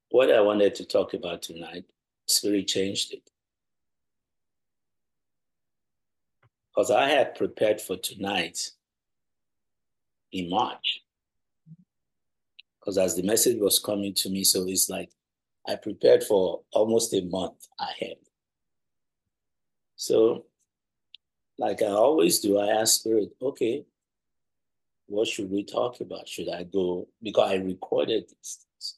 What I wanted to talk about tonight, Spirit changed it. Because I had prepared for tonight in March. Because as the message was coming to me, so it's like I prepared for almost a month ahead. So, like I always do, I ask Spirit, okay, what should we talk about? Should I go? Because I recorded these things.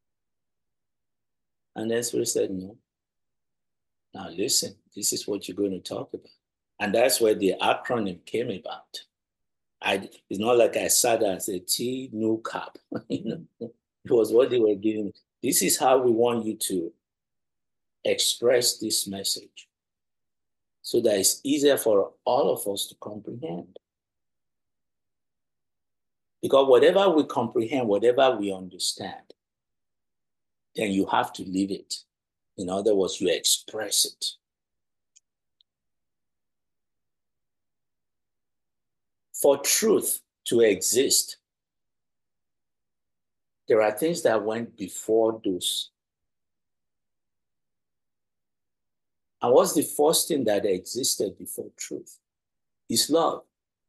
And then Spirit said, no. Now listen, this is what you're going to talk about. And that's where the acronym came about. It's not like I sat there and said, T, no cap. It was what they were giving. This is how we want you to express this message so that it's easier for all of us to comprehend. Because whatever we comprehend, whatever we understand, then you have to live it. In other words, you express it. For truth to exist, there are things that went before those. And what's the first thing that existed before truth? Is love.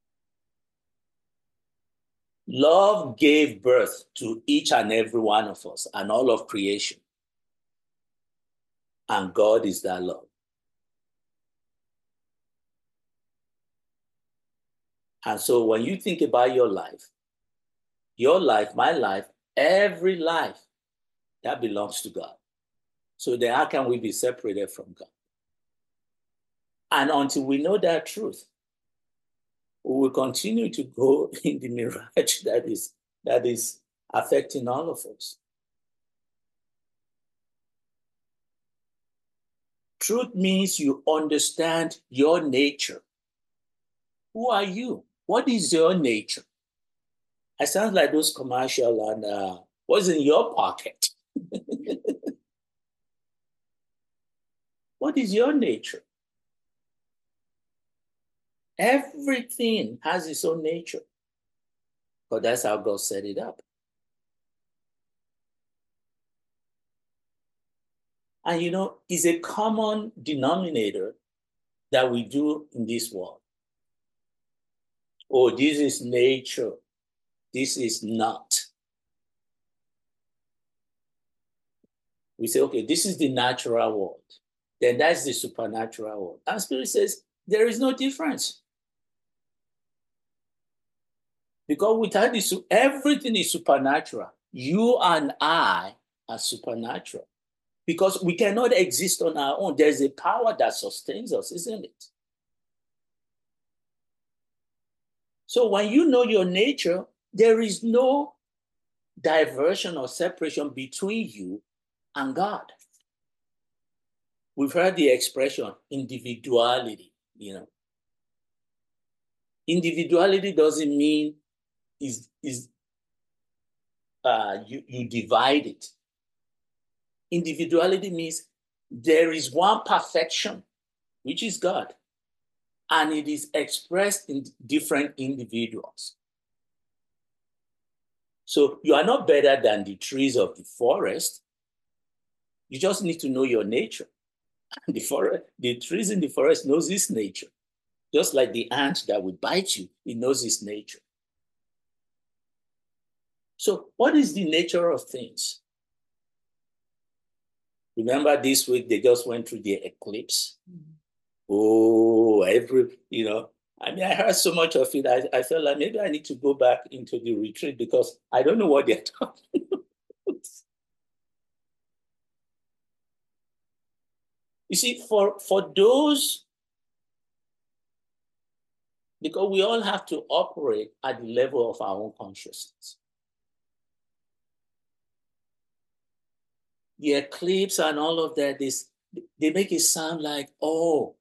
Love gave birth to each and every one of us and all of creation. And God is that love. And so when you think about your life, my life, every life, that belongs to God. So then how can we be separated from God? And until we know that truth, we will continue to go in the mirage that is affecting all of us. Truth means you understand your nature. Who are you? What is your nature? I sound like those commercials on what's in your pocket? What is your nature? Everything has its own nature. But that's how God set it up. And it's a common denominator that we do in this world. Oh, this is nature. This is not. We say, okay, this is the natural world. Then that's the supernatural world. And Spirit says, there is no difference. Because without this, everything is supernatural. You and I are supernatural. Because we cannot exist on our own. There's a power that sustains us, isn't it? So when you know your nature, there is no diversion or separation between you and God. We've heard the expression individuality, Individuality doesn't mean you divide it. Individuality means there is one perfection, which is God, and it is expressed in different individuals. So you are not better than the trees of the forest. You just need to know your nature. The trees in the forest knows its nature. Just like the ant that would bite you, it knows its nature. So what is the nature of things? Remember this week, they just went through the eclipse. Mm-hmm. Oh, I heard so much of it. I felt like maybe I need to go back into the retreat because I don't know what they're talking about. You see, for those, because we all have to operate at the level of our own consciousness. The eclipse and all of that, they make it sound like, oh,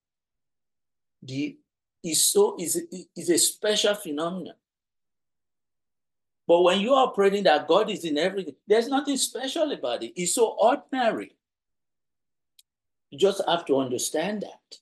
it's a special phenomenon. But when you're operating that God is in everything, there's nothing special about it. It's so ordinary. You just have to understand that.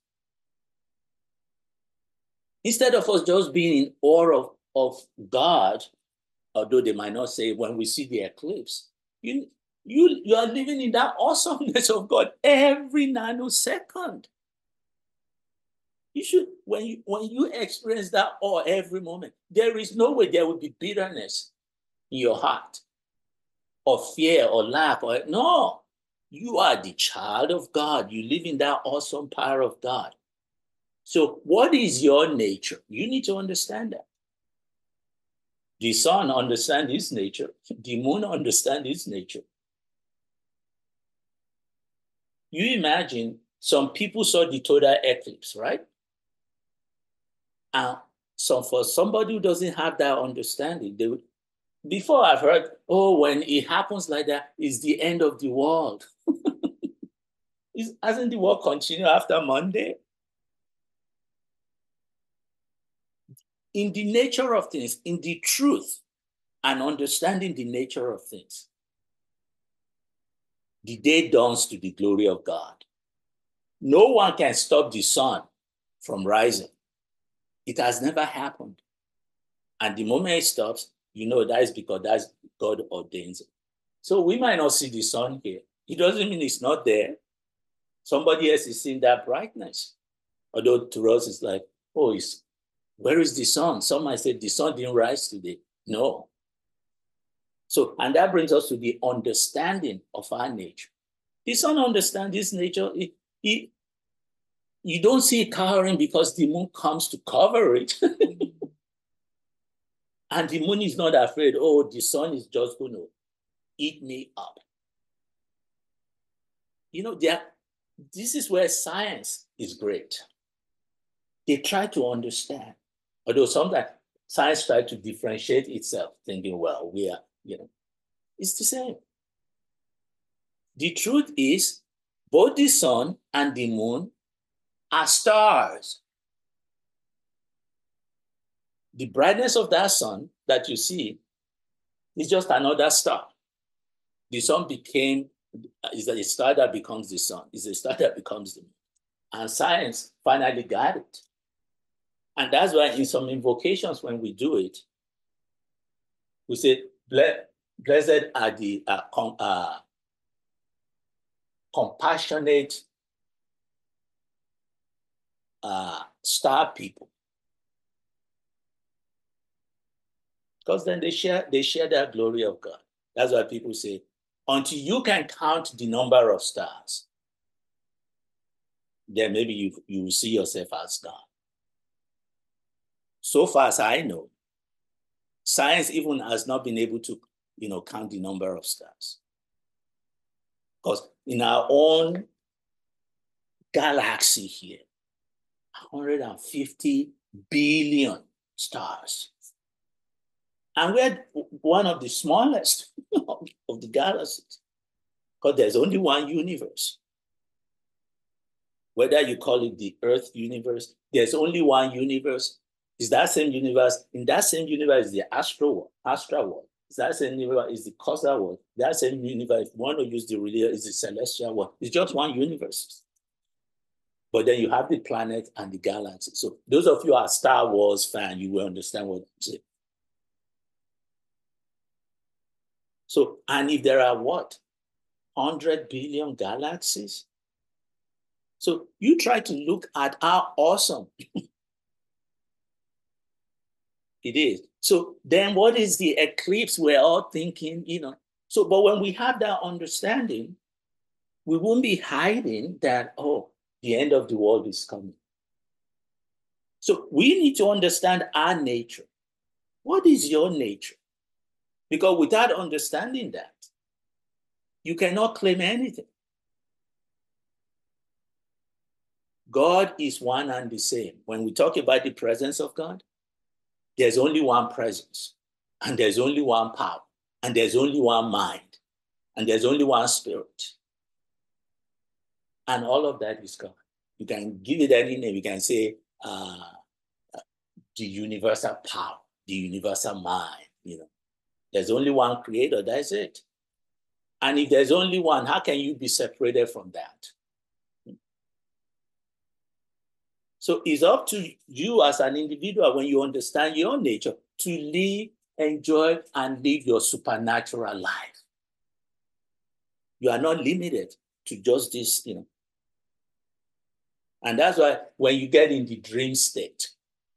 Instead of us just being in awe of God, although they might not say when we see the eclipse, you You are living in that awesomeness of God every nanosecond. You should, when you experience that awe every moment, there is no way there will be bitterness in your heart, or fear, or lack, or no. You are the child of God. You live in that awesome power of God. So what is your nature? You need to understand that. The sun understands its nature. The moon understands its nature. You imagine some people saw the total eclipse, right? And so for somebody who doesn't have that understanding, they would, before I've heard, oh, when it happens like that, it's the end of the world. Hasn't the world continued after Monday? In the nature of things, in the truth, and understanding the nature of things, the day dawns to the glory of God. No one can stop the sun from rising. It has never happened. And the moment it stops, you know that is because that's God ordains it. So we might not see the sun here. It doesn't mean it's not there. Somebody else is seeing that brightness. Although to us it's like, oh, where is the sun? Some might say the sun didn't rise today. No. So, and that brings us to the understanding of our nature. The sun understands his nature. You don't see it cowering because the moon comes to cover it. And the moon is not afraid, oh, the sun is just going to eat me up. You know, this is where science is great. They try to understand. Although sometimes science tries to differentiate itself, thinking, well, we are, it's the same. The truth is, both the sun and the moon are stars. The brightness of that sun that you see is just another star. The sun is a star that becomes the sun, is a star that becomes the moon. And science finally got it. And that's why in some invocations, when we do it, we say, blessed are the compassionate star people. Because then they share that glory of God. That's why people say, until you can count the number of stars, then maybe you will see yourself as God. So far as I know, science even has not been able to, count the number of stars. Because in our own galaxy here, 150 billion stars. And we're one of the smallest of the galaxies, because there's only one universe. Whether you call it the Earth universe, there's only one universe. Is that same universe? In that same universe is the astral world. Is that same universe is the causal world? That same universe, if you want to use the religion, is the celestial world. It's just one universe. But then you have the planet and the galaxy. So those of you who are Star Wars fans, you will understand what I'm saying. So, and if there are 100 billion galaxies? So you try to look at how awesome it is. So then what is the eclipse? We're all thinking, So, but when we have that understanding, we won't be hiding that, oh, the end of the world is coming. So we need to understand our nature. What is your nature? Because without understanding that, you cannot claim anything. God is one and the same. When we talk about the presence of God, there's only one presence, and there's only one power, and there's only one mind, and there's only one spirit. And all of that is God. You can give it any name. You can say the universal power, the universal mind, There's only one creator, that's it. And if there's only one, how can you be separated from that? So it's up to you as an individual, when you understand your nature, to live, enjoy, and live your supernatural life. You are not limited to just this, And that's why when you get in the dream state,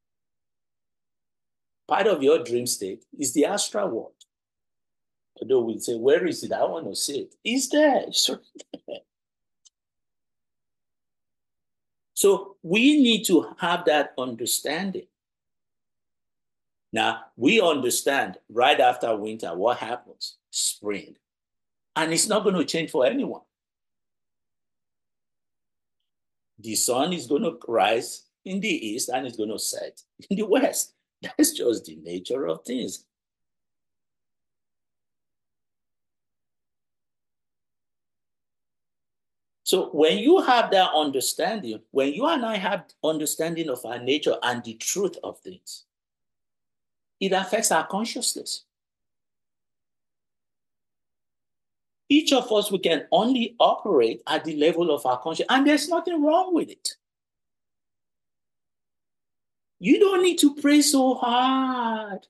part of your dream state is the astral world. Although we say, where is it? I want to see it. It's there. It's right there. So we need to have that understanding. Now, we understand right after winter what happens, spring. And it's not going to change for anyone. The sun is going to rise in the east and it's going to set in the west. That's just the nature of things. So when you have that understanding, when you and I have understanding of our nature and the truth of things, it affects our consciousness. Each of us, we can only operate at the level of our consciousness, and there's nothing wrong with it. You don't need to pray so hard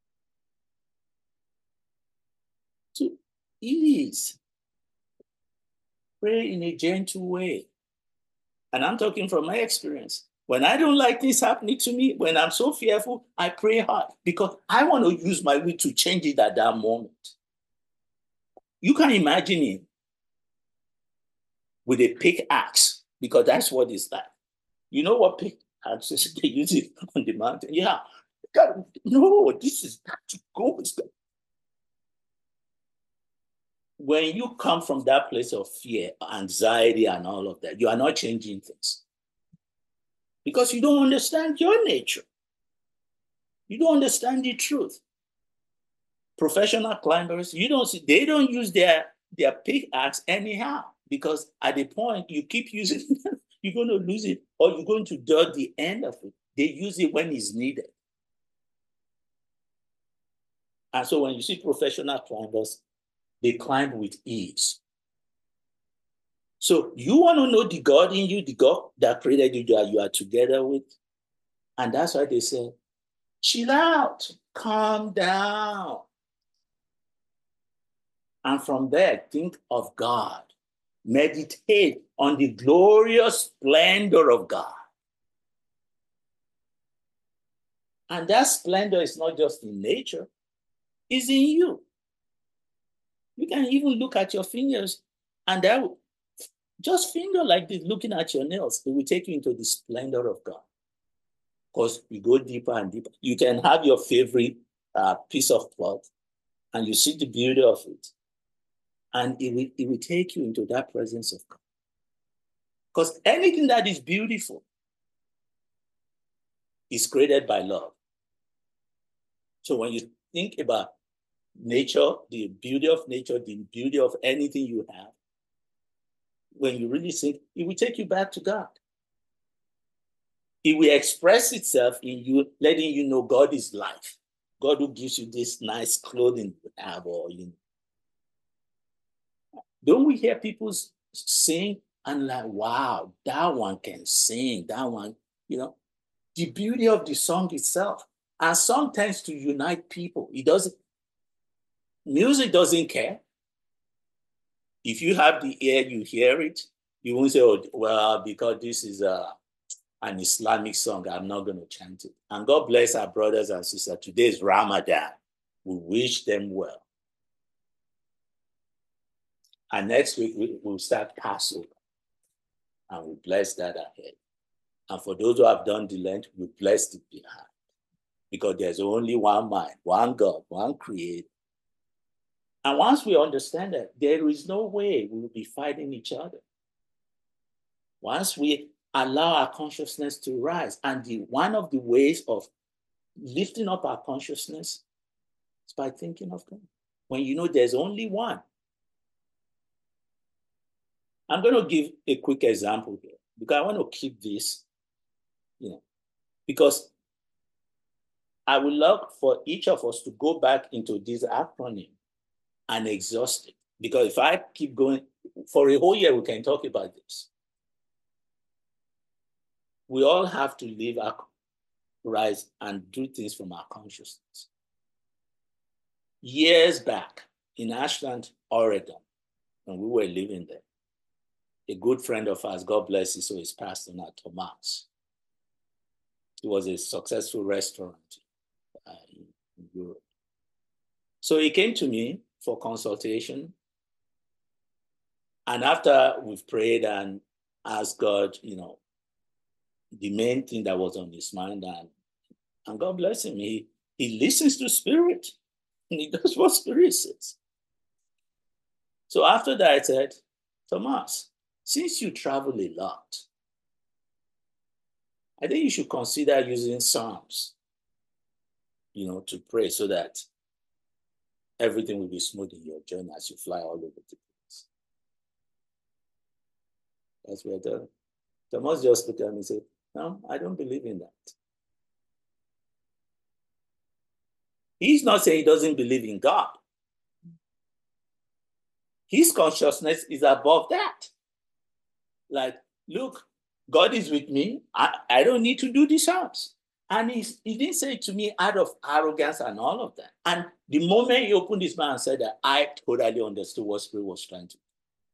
to ease. Pray in a gentle way. And I'm talking from my experience. When I don't like things happening to me, when I'm so fearful, I pray hard because I want to use my will to change it at that moment. You can imagine it with a pickaxe because that's what it's like. You know what pickaxes they use it on the mountain? Yeah. God, no, this is not to go. When you come from that place of fear, anxiety, and all of that, you are not changing things because you don't understand your nature. You don't understand the truth. Professional climbers, they don't use their pickaxe anyhow because at the point you keep using it, you're going to lose it or you're going to dirt the end of it. They use it when it's needed. And so when you see professional climbers, they climb with ease. So you want to know the God in you, the God that created you, that you are together with. And that's why they say, chill out, calm down. And from there, think of God. Meditate on the glorious splendor of God. And that splendor is not just in nature, it's in you. You can even look at your fingers and that just finger like this, looking at your nails, it will take you into the splendor of God. Because you go deeper and deeper. You can have your favorite piece of cloth and you see the beauty of it. And it will take you into that presence of God. Because anything that is beautiful is created by love. So when you think about nature, the beauty of nature, the beauty of anything you have, when you really think, it will take you back to God. It will express itself in you, letting you know God is life. God who gives you this nice clothing you have, or don't we hear people sing and like, wow, that one can sing, that one, the beauty of the song itself. And song tends to unite people. Music doesn't care. If you have the ear, you hear it. You won't say, oh, well, because this is an Islamic song, I'm not going to chant it. And God bless our brothers and sisters. Today is Ramadan. We wish them well. And next week, we'll start Passover. And we bless that ahead. And for those who have done the Lent, we bless it behind. Because there's only one mind, one God, one creator. And once we understand that, there is no way we will be fighting each other. Once we allow our consciousness to rise, and one of the ways of lifting up our consciousness is by thinking of God. When you know there's only one. I'm going to give a quick example here because I want to keep this, because I would love for each of us to go back into this acronym and exhaust it. Because if I keep going, for a whole year, we can talk about this. We all have to live our rise and do things from our consciousness. Years back in Ashland, Oregon, and we were living there. A good friend of ours, God bless him, so he's pastor now, Thomas. He was a successful restaurant in Europe. So he came to me for consultation. And after we've prayed and asked God, the main thing that was on his mind, and God bless him, he listens to Spirit, and he does what Spirit says. So after that, I said, Thomas, since you travel a lot, I think you should consider using Psalms, to pray so that everything will be smooth in your journey as you fly all over the place. That's what Thomas just looked at me and said, no, I don't believe in that. He's not saying he doesn't believe in God. His consciousness is above that. Like, look, God is with me. I don't need to do the Psalms. And he didn't say it to me out of arrogance and all of that. And the moment he opened his mouth and said that, I totally understood what Spirit was trying to do.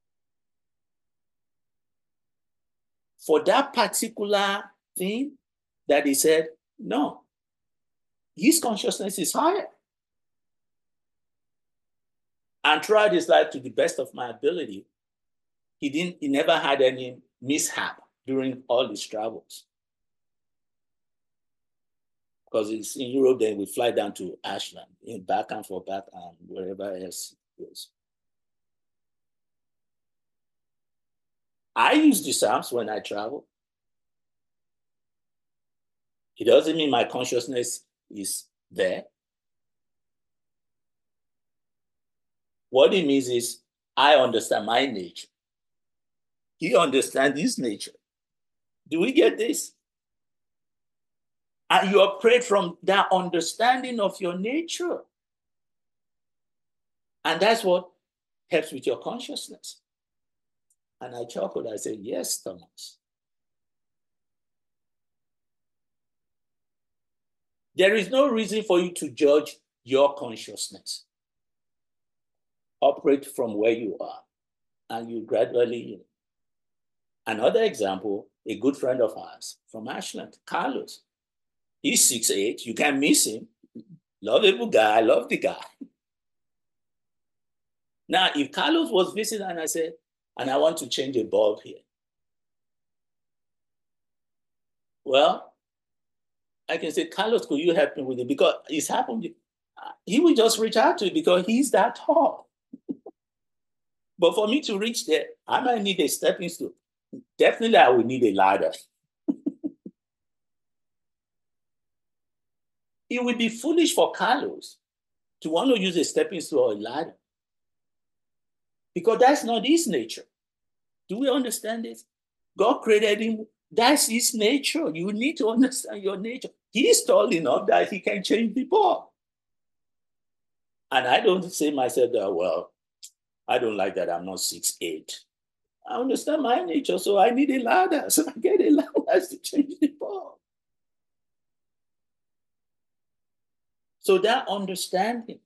For that particular thing that he said, no, his consciousness is higher. And throughout his life, to the best of my ability, he never had any mishap during all his travels. Because it's in Europe, then we fly down to Ashland, back and forth, back and wherever else it goes. I use the Psalms when I travel. It doesn't mean my consciousness is there. What it means is I understand my nature. He understands his nature. Do we get this? And you operate from that understanding of your nature. And that's what helps with your consciousness. And I chuckled. I said, yes, Thomas. There is no reason for you to judge your consciousness. Operate from where you are. And you gradually, Another example, a good friend of ours from Ashland, Carlos. He's 6'8". You can't miss him. Lovable guy, love the guy. Now, if Carlos was visiting and I said, and I want to change a bulb here. Well, I can say, Carlos, could you help me with it? Because it's happened. He will just reach out to you because he's that tall. But for me to reach there, I might need a stepping stool. Definitely, I will need a ladder. It would be foolish for Carlos to want to use a stepping stool or a ladder because that's not his nature. Do we understand this? God created him. That's his nature. You need to understand your nature. He's tall enough that he can change the ball. And I don't say myself that, well, I don't like that I'm not 6'8". I understand my nature, so I need a ladder. So I get a ladder to change the ball. So that understanding.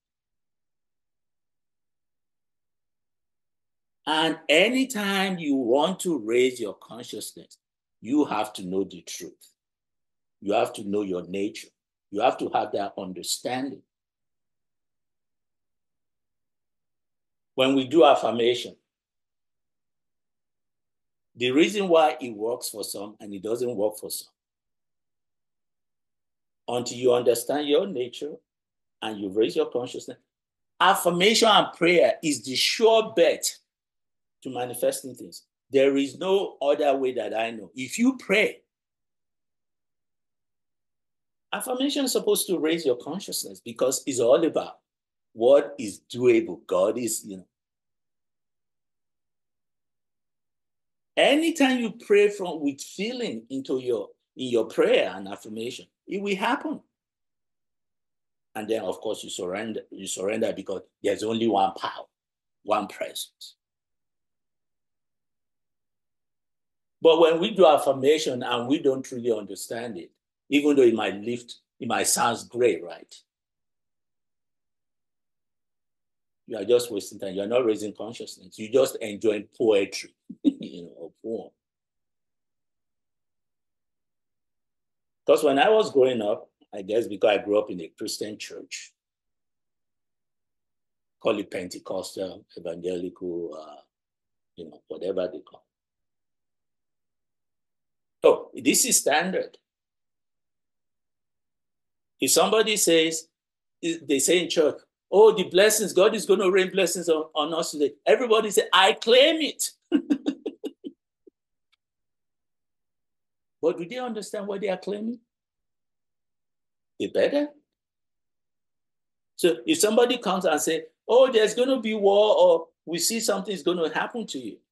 And anytime you want to raise your consciousness, you have to know the truth. You have to know your nature. You have to have that understanding. When we do affirmation, the reason why it works for some and it doesn't work for some, until you understand your nature and you raise your consciousness, affirmation and prayer is the sure bet to manifesting things. There is no other way that I know. If you pray, affirmation is supposed to raise your consciousness because it's all about what is doable. God is, Anytime you pray with feeling in your prayer and affirmation, it will happen. And then, of course, you surrender because there's only one power, one presence. But when we do affirmation and we don't truly understand it, even though it might sound great, right? You are just wasting time. You are not raising consciousness. You just enjoying poetry, or poem. Because when I was growing up, I guess because I grew up in a Christian church, call it Pentecostal, evangelical, whatever they call it. So this is standard. If somebody says, they say in church, oh, the blessings, God is going to rain blessings on us today. Everybody say, I claim it. But do they understand what they are claiming? They better. So if somebody comes and says, oh, there's going to be war, or we see something is going to happen to you,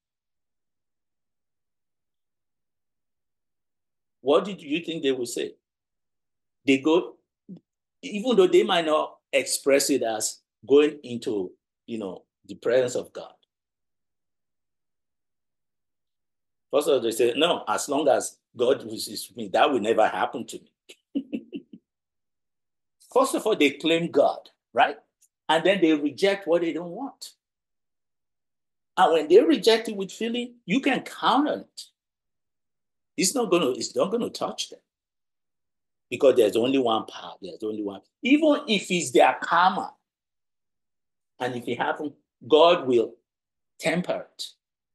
what did you think they would say? They go, even though they might not express it as going into, the presence of God. First of all, they say, no, as long as God is with me, that will never happen to me. First of all, they claim God, right? And then they reject what they don't want. And when they reject it with feeling, you can count on it. It's not going to touch them. Because there's only one power. There's only one. Even if it's their karma, and if it happens, God will temper it.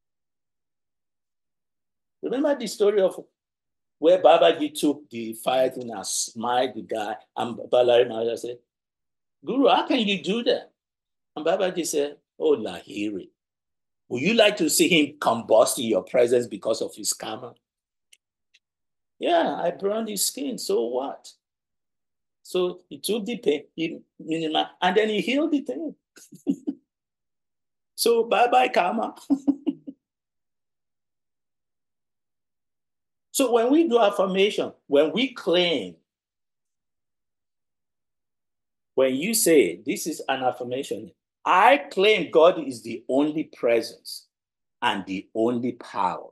Remember the story of where Babaji took the fire thing and smiled the guy, and Balari Maharaj said, Guru, how can you do that? And Babaji said, oh, Lahiri, would you like to see him combust in your presence because of his karma? Yeah, I burned his skin, so what? So he took the pain, and then he healed the pain. So bye-bye karma. So when we do affirmation, when we claim, when you say, this is an affirmation, I claim God is the only presence and the only power.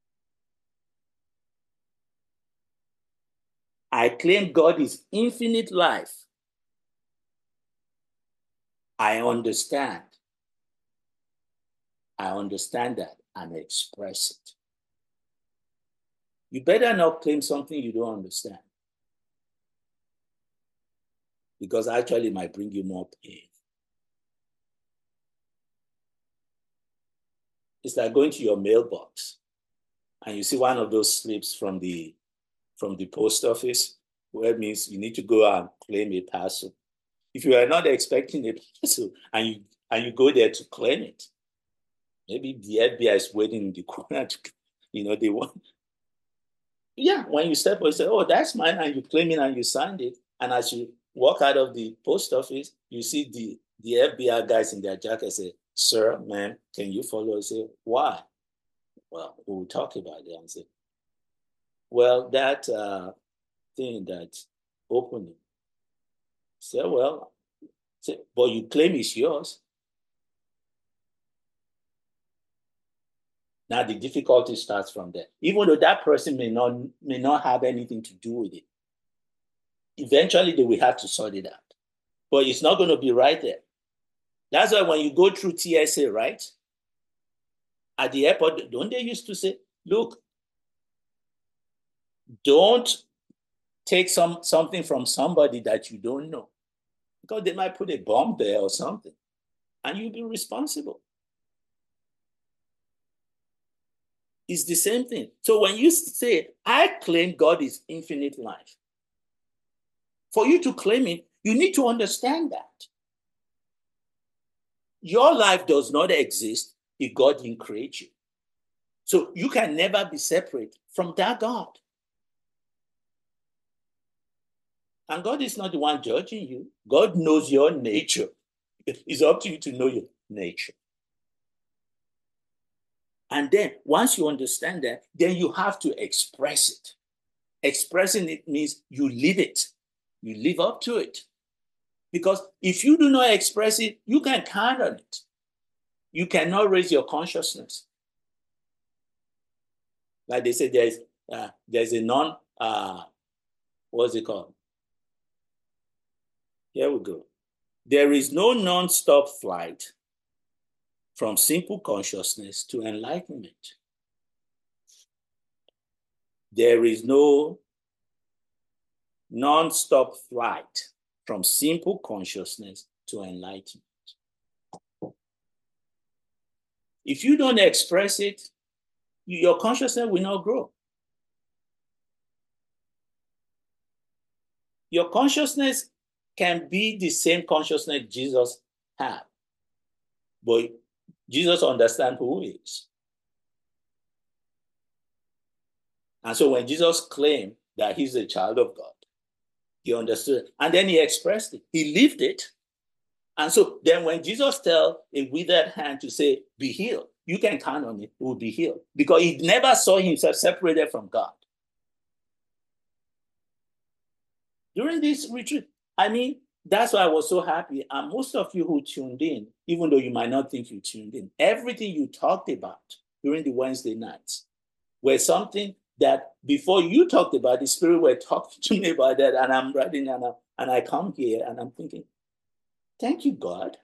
I claim God is infinite life. I understand that and express it. You better not claim something you don't understand, because actually it might bring you more pain. It's like going to your mailbox and you see one of those slips from the post office, where it means you need to go and claim a parcel. If you are not expecting a parcel and you go there to claim it, maybe the FBI is waiting in the corner to, they want. Yeah, when you step up, you say, oh, that's mine, and you claim it and you signed it. And as you walk out of the post office, you see the FBI guys in their jacket say, sir, ma'am, can you follow? I say, why? Well, we'll talk about it and say, well, that thing that opening. Say, well, but you claim it's yours. Now the difficulty starts from there. Even though that person may not have anything to do with it, eventually they will have to sort it out. But it's not going to be right there. That's why when you go through TSA, right? At the airport, don't they used to say, look, don't take something from somebody that you don't know, because they might put a bomb there or something, and you'll be responsible. It's the same thing. So when you say, I claim God is infinite life, for you to claim it, you need to understand that your life does not exist if God didn't create you. So you can never be separate from that God. And God is not the one judging you. God knows your nature. It's up to you to know your nature. And then once you understand that, then you have to express it. Expressing it means you live it. You live up to it. Because if you do not express it, you can count on it. You cannot raise your consciousness. Like they say, there's a what's it called? Here we go. There is no non-stop flight from simple consciousness to enlightenment. There is no non-stop flight from simple consciousness to enlightenment. If you don't express it, your consciousness will not grow. Your consciousness can be the same consciousness Jesus had, but Jesus understands who he is. And so when Jesus claimed that he's a child of God, he understood, and then he expressed it. He lived it. And so then when Jesus tells a withered hand to say, be healed, you can count on it, it will be healed. Because he never saw himself separated from God. During this retreat, that's why I was so happy. And most of you who tuned in, even though you might not think you tuned in, everything you talked about during the Wednesday nights were something that before you talked about, the Spirit were talking to me about that. And I'm writing and I come here and I'm thinking, thank you, God.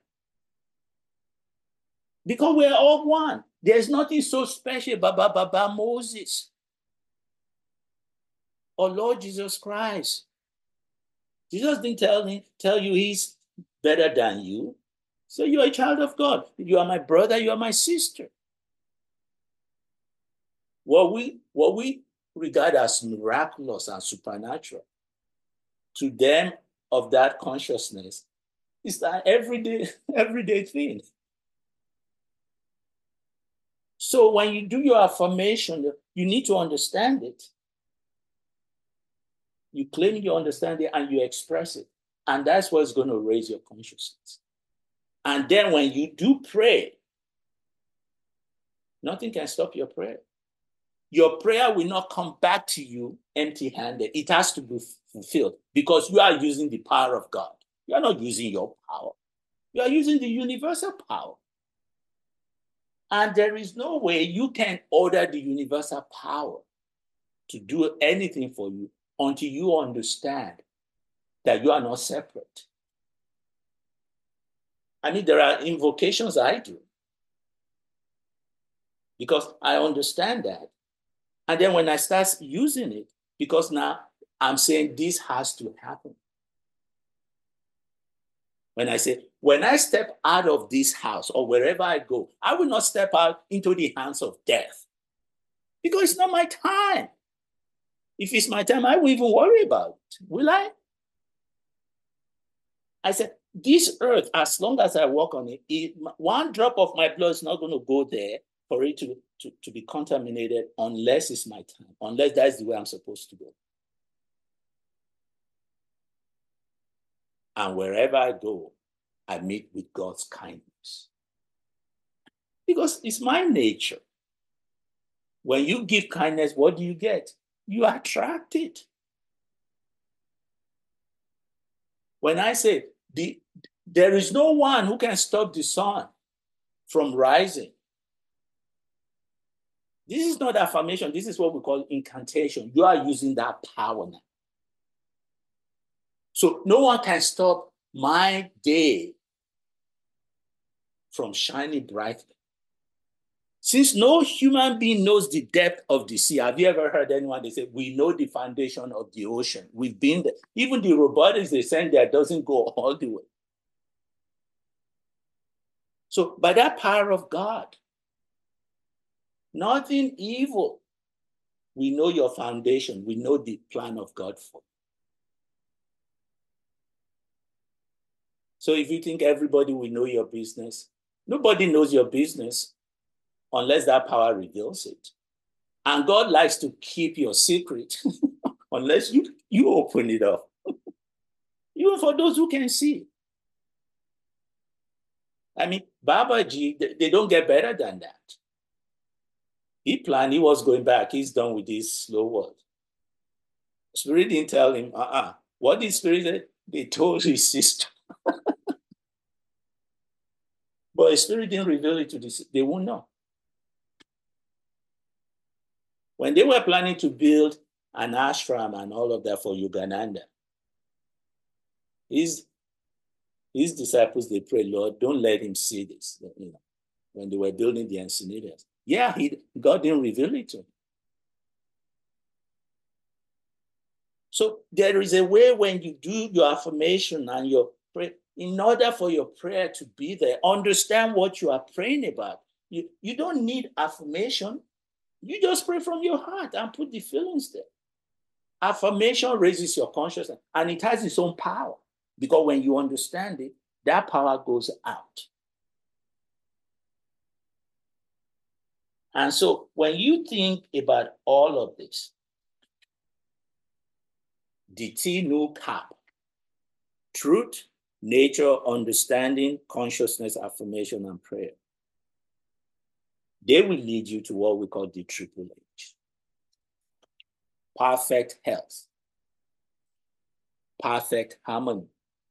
Because we're all one. There's nothing so special about Moses or Lord Jesus Christ. Jesus didn't tell you he's better than you. So you're a child of God. You are my brother, you are my sister. What we regard as miraculous and supernatural, to them of that consciousness, is that everyday thing. So when you do your affirmation, you need to understand it. You claim you understand it and you express it. And that's what's going to raise your consciousness. And then when you do pray, nothing can stop your prayer. Your prayer will not come back to you empty-handed. It has to be fulfilled because you are using the power of God. You are not using your power. You are using the universal power. And there is no way you can order the universal power to do anything for you until you understand that you are not separate. There are invocations I do because I understand that. And then when I start using it, because now I'm saying this has to happen. When I say, when I step out of this house or wherever I go, I will not step out into the hands of death because it's not my time. If it's my time, I won't even worry about it, will I? I said, this earth, as long as I walk on it, one drop of my blood is not going to go there for it to be contaminated unless it's my time, unless that's the way I'm supposed to go. And wherever I go, I meet with God's kindness. Because it's my nature. When you give kindness, what do you get? You attract it. When I say, there is no one who can stop the sun from rising. This is not affirmation. This is what we call incantation. You are using that power now. So no one can stop my day from shining brightly. Since no human being knows the depth of the sea, have you ever heard anyone, they say, we know the foundation of the ocean. We've been there. Even the robotics they send there doesn't go all the way. So by that power of God, nothing evil, we know your foundation. We know the plan of God for you. So if you think everybody will know your business, nobody knows your business unless that power reveals it. And God likes to keep your secret unless you open it up. Even for those who can see. Babaji, they don't get better than that. He planned, he was going back. He's done with this slow world. Spirit didn't tell him, What did Spirit say? They told his sister. But his Spirit didn't reveal it to this. They won't know. When they were planning to build an ashram and all of that for Yogananda, His disciples, they pray, Lord, don't let him see this. You know, when they were building the Encinitas. Yeah, God didn't reveal it to him. So there is a way when you do your affirmation and your prayer, in order for your prayer to be there, understand what you are praying about. You don't need affirmation. You just pray from your heart and put the feelings there. Affirmation raises your consciousness and it has its own power because when you understand it, that power goes out. And so when you think about all of this, the T Nu Cap, truth, nature, understanding, consciousness, affirmation, and prayer, they will lead you to what we call the triple H. Perfect health, perfect harmony,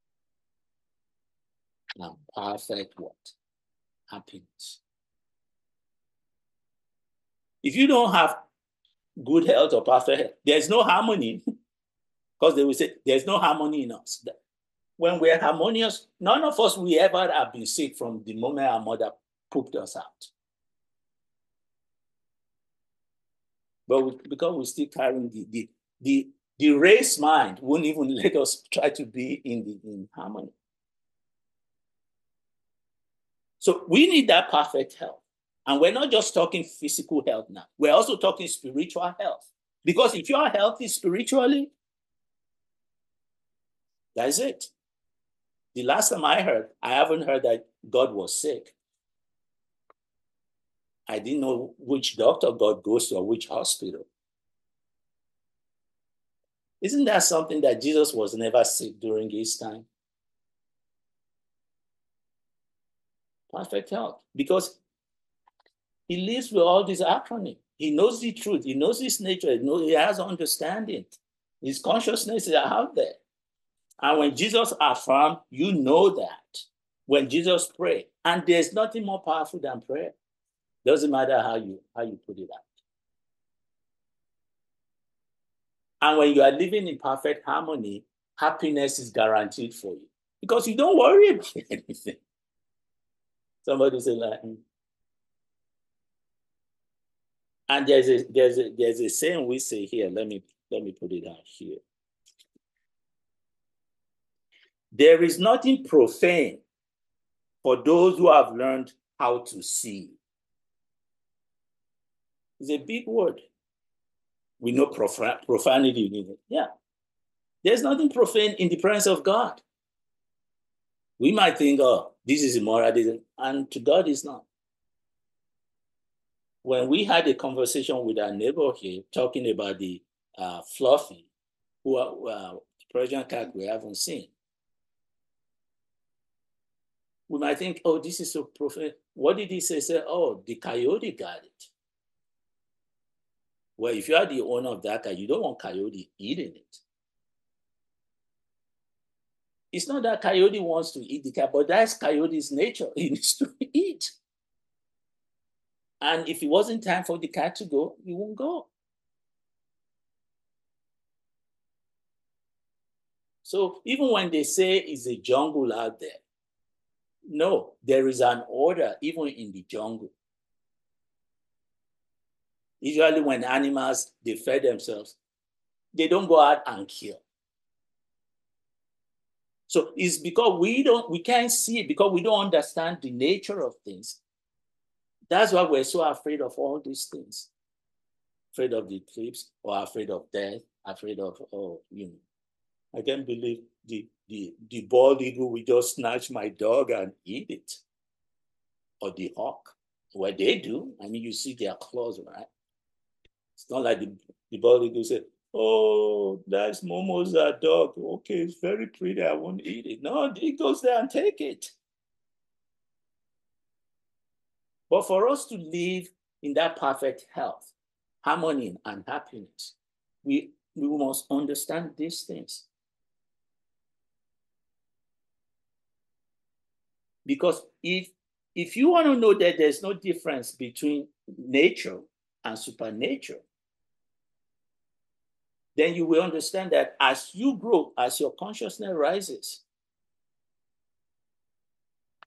and perfect what? Happiness. If you don't have good health or perfect health, there's no harmony because they will say there's no harmony in us. When we're harmonious, none of us will ever have been sick from the moment our mother pooped us out. But because we're still carrying the race mind won't even let us try to be in harmony. So we need that perfect health. And we're not just talking physical health now. We're also talking spiritual health. Because if you are healthy spiritually, that's it. The last time I haven't heard that God was sick. I didn't know which doctor God goes to or which hospital. Isn't that something that Jesus was never sick during his time? Perfect health. Because he lives with all these acronyms. He knows the truth. He knows his nature. He has understanding. His consciousness is out there. And when Jesus affirmed, you know that. When Jesus prayed, and there's nothing more powerful than prayer. Doesn't matter how you put it out. And when you are living in perfect harmony, happiness is guaranteed for you because you don't worry about anything. Somebody say like, and there's a saying we say here. Let me put it out here. There is nothing profane for those who have learned how to see. It's a big word. We know profanity in it. Yeah. There's nothing profane in the presence of God. We might think, oh, this is immoral, and to God it's not. When we had a conversation with our neighbor here, talking about the Fluffy, who the Persian cat we haven't seen, we might think, oh, this is so profane. What did he say? Say, oh, the coyote got it. Well, if you are the owner of that cat, you don't want coyote eating it. It's not that coyote wants to eat the cat, but that's coyote's nature. He needs to eat. And if it wasn't time for the cat to go, he won't go. So even when they say it's a jungle out there, no, there is an order even in the jungle. Usually when animals, they fed themselves, they don't go out and kill. So it's because we can't see it because we don't understand the nature of things. That's why we're so afraid of all these things. Afraid of the eclipse or afraid of death, afraid of, I can't believe the bald eagle will just snatch my dog and eat it. Or the hawk. Well, they do. I mean, you see their claws, right? It's not like the bald eagle said, oh, that's Momo's dog. Okay, it's very pretty. I won't eat it. No, he goes there and take it. But for us to live in that perfect health, harmony, and happiness, we must understand these things. Because if you want to know that there's no difference between nature and supernature, then you will understand that as you grow, as your consciousness rises,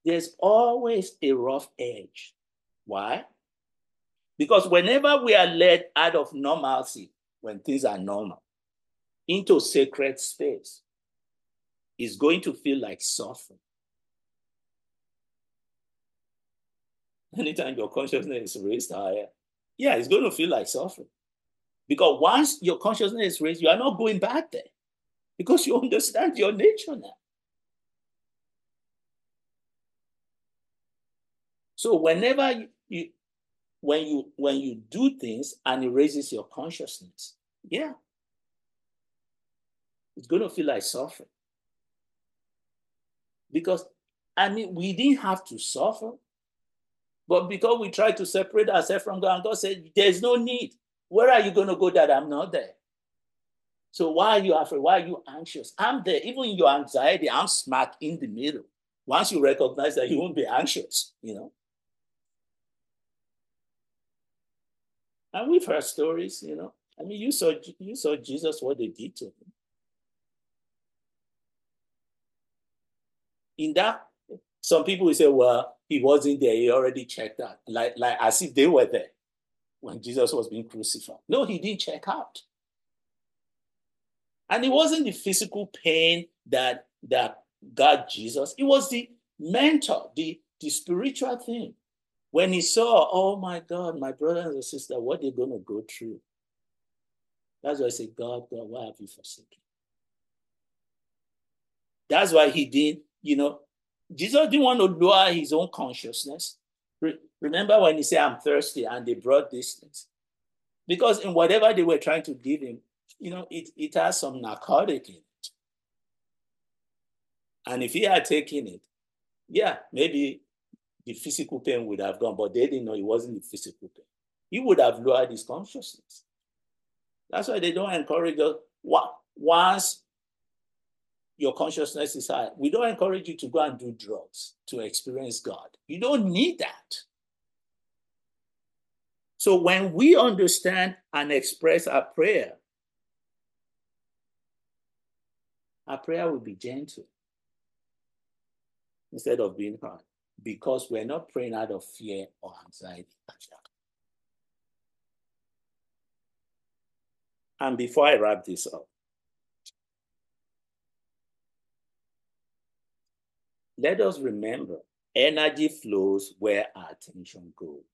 There's always a rough edge. Why? Because whenever we are led out of normalcy, when things are normal, into sacred space, it's going to feel like suffering. Anytime your consciousness is raised higher, yeah, it's going to feel like suffering. Because once your consciousness is raised, you are not going back there because you understand your nature now. So whenever when you do things and it raises your consciousness, yeah, it's going to feel like suffering. Because, I mean, we didn't have to suffer, but because we try to separate ourselves from God, and God said, there's no need. Where are you going to go that I'm not there? So why are you afraid? Why are you anxious? I'm there. Even in your anxiety, I'm smack in the middle. Once you recognize that, you won't be anxious, you know. And we've heard stories, you know. I mean, you saw Jesus, what they did to him. In that, some people will say, well, he wasn't there. He already checked out. Like as if they were there when Jesus was being crucified. No, he didn't check out. And it wasn't the physical pain that got Jesus. It was the mental, the spiritual thing. When he saw, oh my God, my brothers and sisters, what they're going to go through. That's why I say, God, why have you forsaken? That's why he did, you know, Jesus didn't want to lower his own consciousness. Remember when he said, I'm thirsty, and they brought these things? Because in whatever they were trying to give him, you know, it has some narcotic in it. And if he had taken it, yeah, maybe the physical pain would have gone, but they didn't know it wasn't the physical pain. He would have lowered his consciousness. That's why they don't encourage us. Once your consciousness is high, we don't encourage you to go and do drugs to experience God. You don't need that. So when we understand and express our prayer will be gentle instead of being hard, because we're not praying out of fear or anxiety. And before I wrap this up, let us remember, energy flows where our attention goes.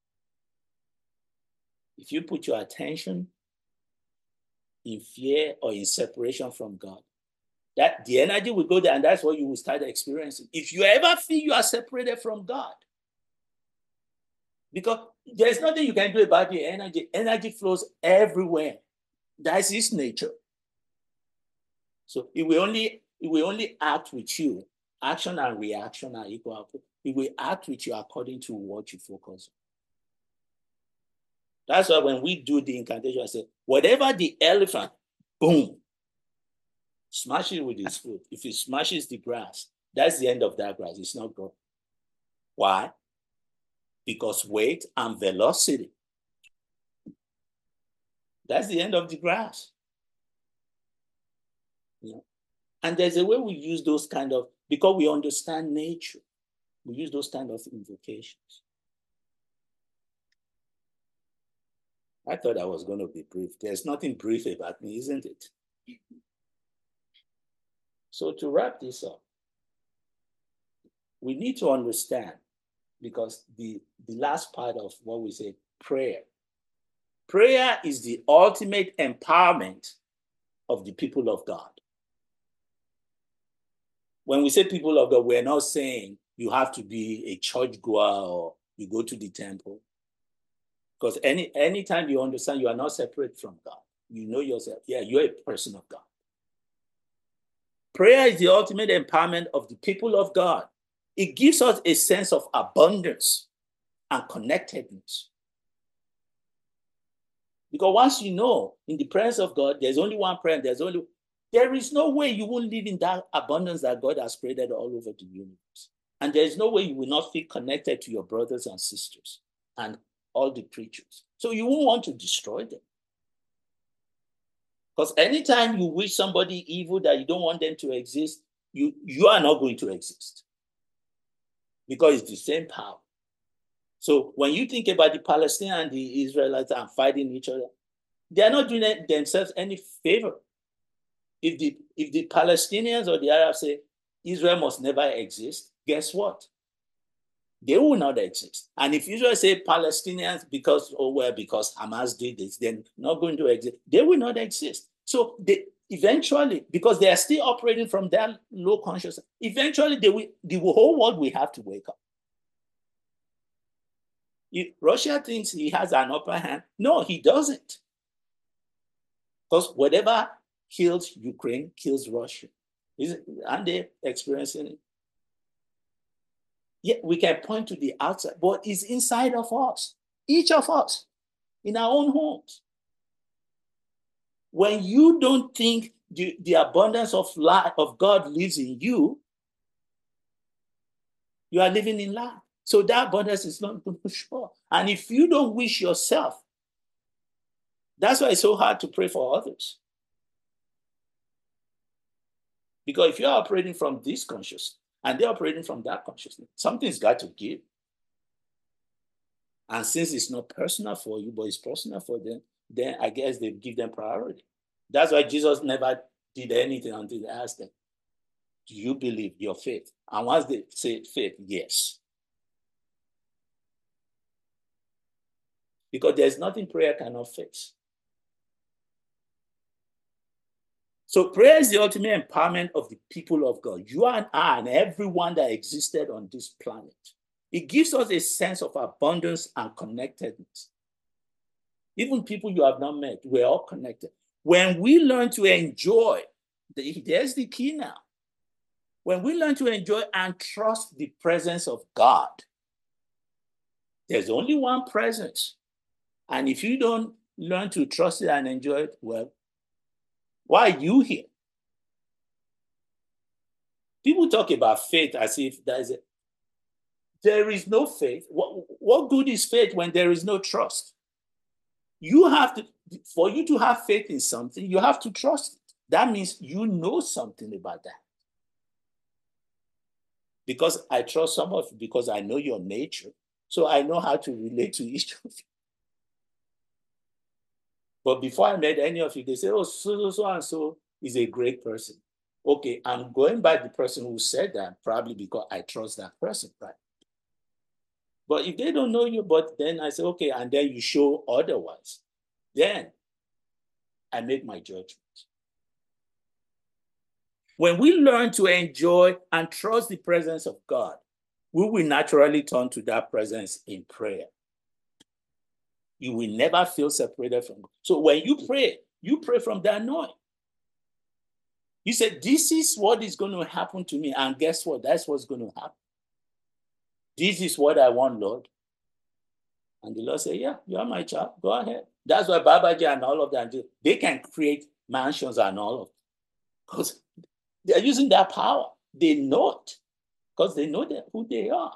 If you put your attention in fear or in separation from God, that the energy will go there, and that's what you will start experiencing. If you ever feel you are separated from God, because there's nothing you can do about the energy. Energy flows everywhere. That's its nature. So it will only act with you. Action and reaction are equal. It will act with you according to what you focus on. That's why when we do the incantation, I say, whatever the elephant, boom, smash it with his foot. If it smashes the grass, that's the end of that grass. It's not growing. Why? Because weight and velocity. That's the end of the grass. You know? And there's a way we use those kind of, because we understand nature, we use those kind of invocations. I thought I was going to be brief. There's nothing brief about me, isn't it? So to wrap this up, we need to understand, because the last part of what we say, prayer. Prayer is the ultimate empowerment of the people of God. When we say people of God, we're not saying you have to be a church goer or you go to the temple. Because anytime you understand you are not separate from God, you know yourself, yeah, you're a person of God. Prayer is the ultimate empowerment of the people of God. It gives us a sense of abundance and connectedness. Because once you know, in the presence of God, there's only one prayer, there is no way you won't live in that abundance that God has created all over the universe. And there is no way you will not feel connected to your brothers and sisters and all the creatures. So you won't want to destroy them. Because anytime you wish somebody evil that you don't want them to exist, you are not going to exist. because it's the same power. So when you think about the Palestinians and the Israelites and fighting each other, they are not doing themselves any favor. If the Palestinians or the Arabs say Israel must never exist, guess what? They will not exist. And if Israel say Palestinians because Hamas did this, they're not going to exist, they will not exist. So they eventually, because they are still operating from that low consciousness, eventually the whole world will have to wake up. If Russia thinks he has an upper hand, no, he doesn't. Because whatever kills Ukraine kills Russia. Aren't they experiencing it? Yeah, we can point to the outside, but it's inside of us, each of us, in our own homes. When you don't think the abundance of life of God lives in you, you are living in lack. So that abundance is not going to show. And if you don't wish yourself, that's why it's so hard to pray for others. Because if you're operating from this consciousness and they're operating from that consciousness, something's got to give. And since it's not personal for you, but it's personal for them, then I guess they give them priority. That's why Jesus never did anything until they asked them, do you believe your faith? And once they say faith, yes. Because there's nothing prayer cannot fix. So prayer is the ultimate empowerment of the people of God. You and I and everyone that existed on this planet. It gives us a sense of abundance and connectedness. Even people you have not met, we're all connected. When we learn to enjoy, there's the key now. When we learn to enjoy and trust the presence of God, there's only one presence. And if you don't learn to trust it and enjoy it, well, why are you here? People talk about faith as if there is no faith. What good is faith when there is no trust? You have to, for you to have faith in something, you have to trust it. That means you know something about that. Because I trust some of you, because I know your nature, so I know how to relate to each of you. But before I met any of you, they say, oh, so and so is a great person. Okay, I'm going by the person who said that, probably because I trust that person, right? But if they don't know you, but then I say, okay, and then you show otherwise, then I make my judgment. When we learn to enjoy and trust the presence of God, we will naturally turn to that presence in prayer. You will never feel separated from God. So when you pray from that knowing. You said, this is what is going to happen to me. And guess what? That's what's going to happen. This is what I want, Lord. And the Lord said, yeah, you are my child. Go ahead. That's why Babaji and all of them, they can create mansions and all of it. Because they're using that power. They know it. Because they know who they are.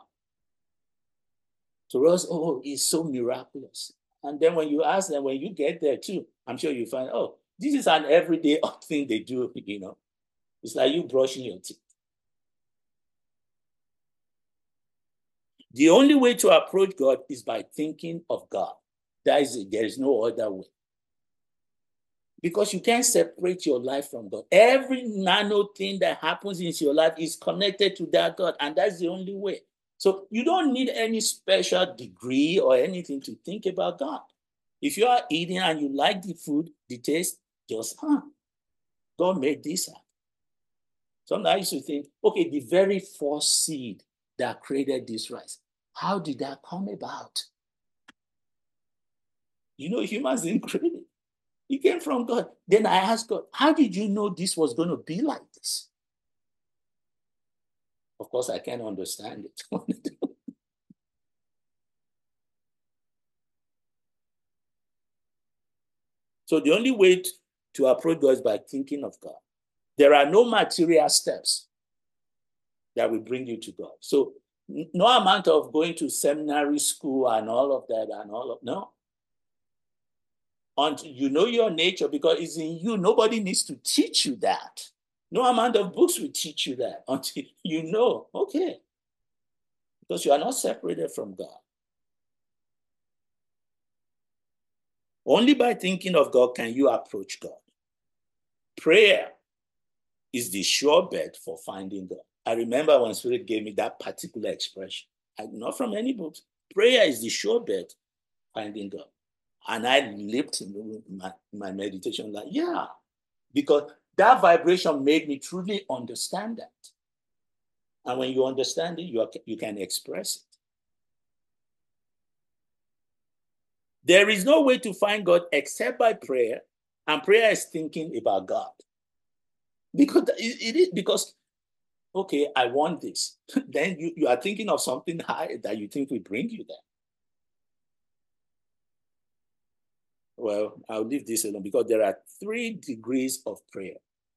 To us, oh, it's so miraculous. And then when you ask them, when you get there too, I'm sure you find, oh, this is an everyday thing they do, you know. It's like you brushing your teeth. The only way to approach God is by thinking of God. That is it. There is no other way. Because you can't separate your life from God. Every nano thing that happens in your life is connected to that God, and that's the only way. So you don't need any special degree or anything to think about God. If you are eating and you like the food, the taste, just, God made this happen. Sometimes I used to think, okay, the very first seed that created this rice, how did that come about? You know, humans didn't create it. It came from God. Then I asked God, how did you know this was going to be like this? Of course, I can't understand it. So the only way to approach God is by thinking of God. There are no material steps that will bring you to God. So no amount of going to seminary school and all of that no. Until you know your nature, because it's in you, nobody needs to teach you that. No amount of books will teach you that until you know, okay, because you are not separated from God. Only by thinking of God can you approach God. Prayer is the sure bet for finding God. I remember when Spirit gave me that particular expression, not from any books. Prayer is the sure bet finding God. And I leaped in my meditation like, yeah, because that vibration made me truly understand that. And when you understand it, you can express it. There is no way to find God except by prayer, and prayer is thinking about God. Because it is because, okay, I want this. Then you are thinking of something high that you think will bring you there. Well, I'll leave this alone because there are 3 degrees of prayer.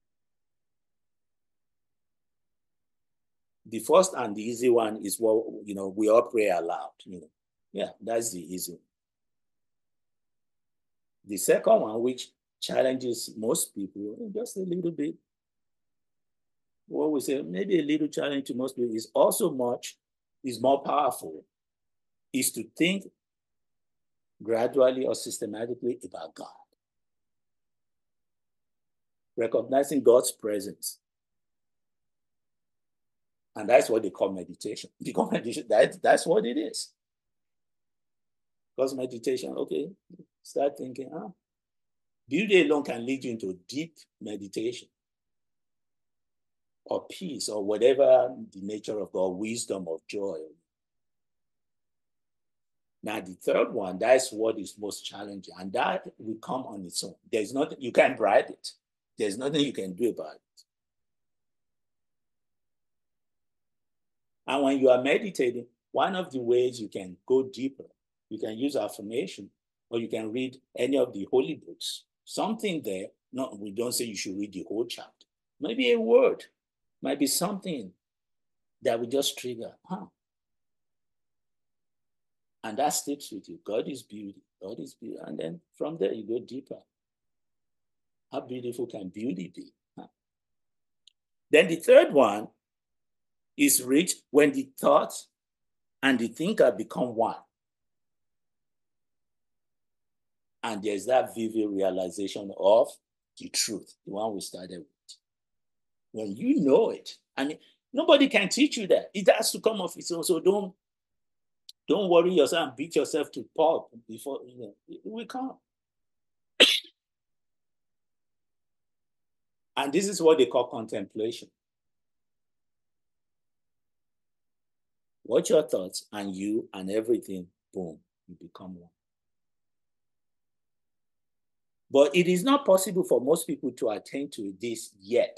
The first and the easy one is what, we all pray aloud. Yeah, that's the easy one. The second one, which challenges most people just a little bit, what we say, maybe a little challenge to most people, is more powerful, is to think gradually or systematically about God. Recognizing God's presence. And that's what they call meditation. Because meditation, that's what it is. Because meditation, okay, start thinking, beauty alone can lead you into deep meditation or peace or whatever the nature of God, wisdom or joy. Now, the third one, that's what is most challenging, and that will come on its own. There's nothing, you can't bribe it. There's nothing you can do about it. And when you are meditating, one of the ways you can go deeper, you can use affirmation, or you can read any of the holy books. Something there, no, we don't say you should read the whole chapter. Maybe a word, might be something that will just trigger, And that sticks with you. God is beauty. God is beauty. And then from there, you go deeper. How beautiful can beauty be? Then the third one is reached when the thought and the thinker become one. And there's that vivid realization of the truth, the one we started with. When you know it, I mean, nobody can teach you that. It has to come off its own. So don't worry yourself and beat yourself to pulp before, it will come. And this is what they call contemplation. Watch your thoughts and you and everything, boom, you become one. But it is not possible for most people to attain to this yet.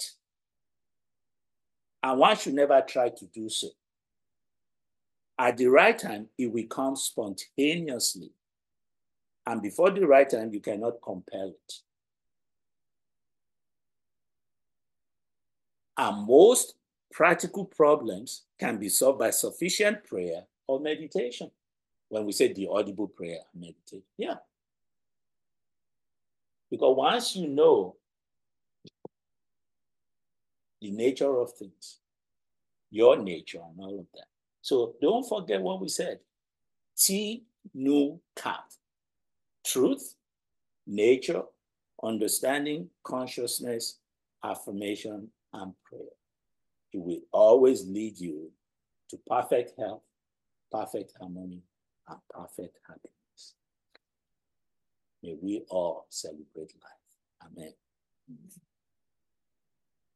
And one should never try to do so. At the right time, it will come spontaneously. And before the right time, you cannot compel it. And most practical problems can be solved by sufficient prayer or meditation. When we say the audible prayer and meditation, yeah. Because once you know the nature of things, your nature and all of that. So don't forget what we said. TNUCAP. Truth, nature, understanding, consciousness, affirmation, and prayer. It will always lead you to perfect health, perfect harmony, and perfect happiness. May we all celebrate life. Amen.